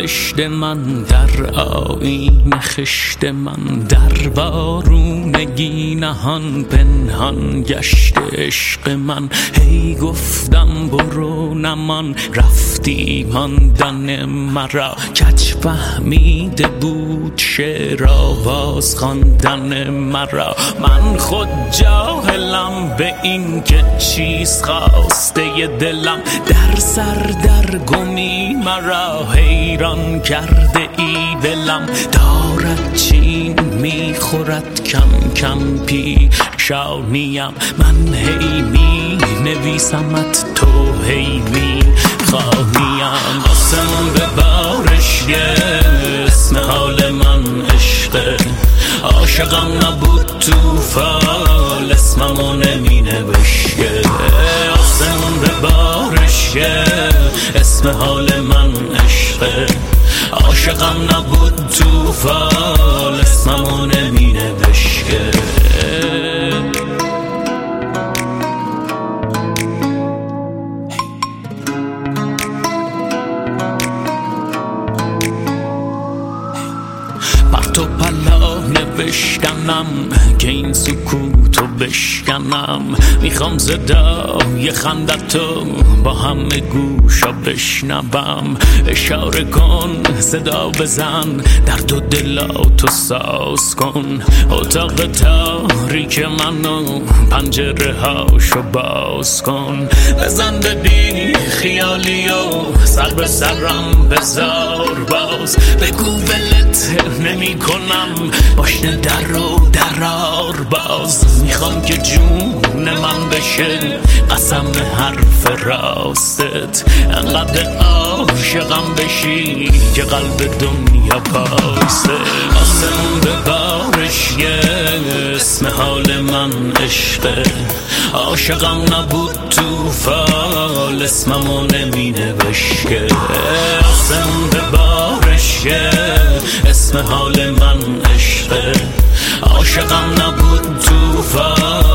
بهشت من در آیین خشت من، در وارونگی نهان پنهان گشت عشق من. هی گفتم برو نمان، رفتی ماندن مرا. کج فهمیده بود شعر آواز خواندن مرا. من خود جاهلم به این که چیز خواسته دلم. در سر در گمی مرا حیران کرده ای دلم. دارد چین میخورد کم کم پیشانیم. من هی می نویسمت، تو هی می خواهیم. آسمون به بارش اسم حال من عشقه. عاشقم نبود توفال، اسممو نمی نوشته. آسمون به بارش اسم حال من عشقه. عاشقم نبود توفال، اسممو نمی نوشته. تو پلا نوشتنم که این سکوتو بشکنم. میخوام صدای خندتو با همه گوشا بشنوم. اشاره کن صدا بزن، درد و دلاتو ساز کن. اتاق تاریک منو پنجره هاشو باز کن. بزن به بی خیالی و سر به سرم بذار باز. بگو ولت نمی کنم، باشنه در رو درار باز. میخوام که جون من بشه قسم حرف راستت. انقدر عاشقم بشی که قلب دنیا پاسه. آسمون به بارش اسم حال من عشقه. عاشقم نبود توفال، اسممو نمی نوشته. آسمون به بارش اسم حال من عشقه. عاشقم نبود توفال،